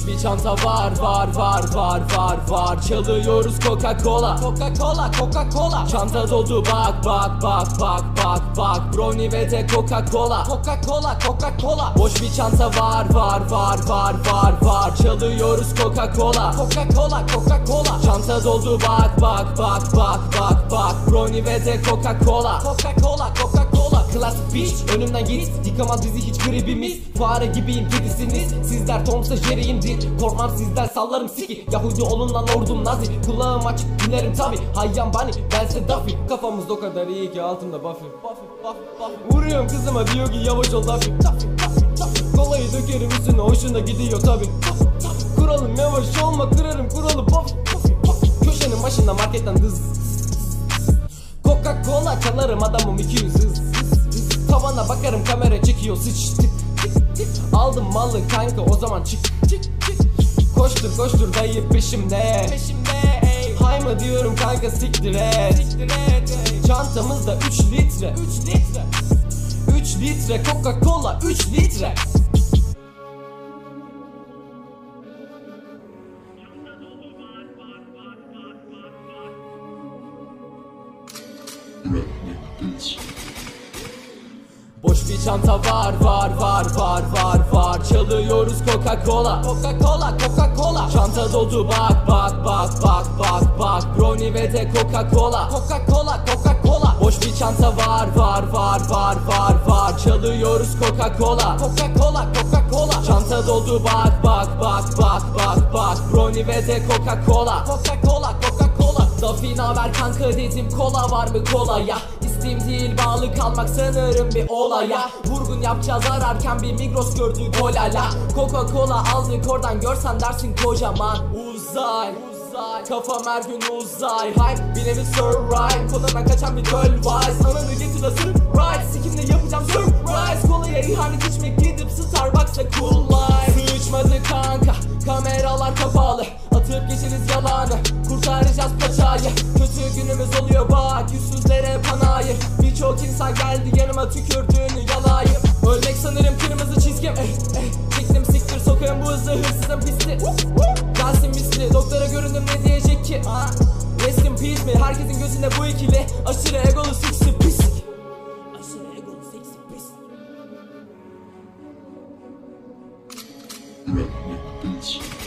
bir çanta var. Çalıyoruz Coca-Cola. Çanta doldu bak. Brownie ve de Coca-Cola. Boş bir çanta var. Çalıyoruz Coca-Cola. Çanta doldu bak. Brownie ve de Coca-Cola. Classic bitch, önümden git. Yıkamaz bizi hiç gribimiz. Fare gibiyim, kedisiniz. Sizler Tom'sa Jerry'imdir. Korkmam sizden, sallarım siki. Yahudi olun lan ordum nazi. Kulağım açık dinlerim tabi. Hayyan bani, bense Duffy. Kafamız o kadar iyi ki altımda Buffy. Vuruyorum kızıma diyor ki yavaş ol Duffy. Kolayı dökerim üstüne, hoşuna gidiyor tabi. Kuralım yavaş olma, kırarım kuralı Buffy. Köşenin başında marketten hız. Coca-Cola çalarım, adamım 200 hız. Tavana bakarım, kamera çekiyor sıç. Aldım malı kanka, o zaman çık. Koştur dayı peşimde. Hay mı diyorum kanka, siktir et. Çantamızda 3 litre. 3 litre Coca-Cola, 3 litre. Boş bir çanta var. Çalıyoruz Coca-Cola. Çanta doldu bak. Brownie ve de Coca-Cola. Boş bir çanta var. Çalıyoruz Coca-Cola. Çanta doldu bak. Brownie ve de Coca-Cola. Duffy naber kanka dedim, kola var mı kola ya? İsteğim değil bağlı kalmak sanırım bir olaya. Vurgun yapacağız ararken bir Migros gördük olala. Coca-Cola aldık oradan, görsen dersin kocaman. Uzay kafam her gün uzay. Hype bir nevi survive. Koladan kaçan bir göl wise. Ananı getir de surprise. Sikimle yapacağım surprise. Kolaya ihanet içmek, gidip Starbucks'a cool life. Sıçmadı kanka, kameralar kapalı. Atıp geçeriz yalanı, kurtaracağız paçayı. Kötü günümüz oluyor bak, yüzsüzlere panayır. Birçok insan geldi yanıma, tükürdüğünü yalayım. Ölmek sanırım kırmızı çizgim. Çektim siktir, sokağım bu hızlı, hırsızım pisti. Gelsin misli, doktora göründüm ne diyecek ki? Rest in peace mi? Herkesin gözünde bu ikili. Aşırı egolu seksi pislik. Red Beats.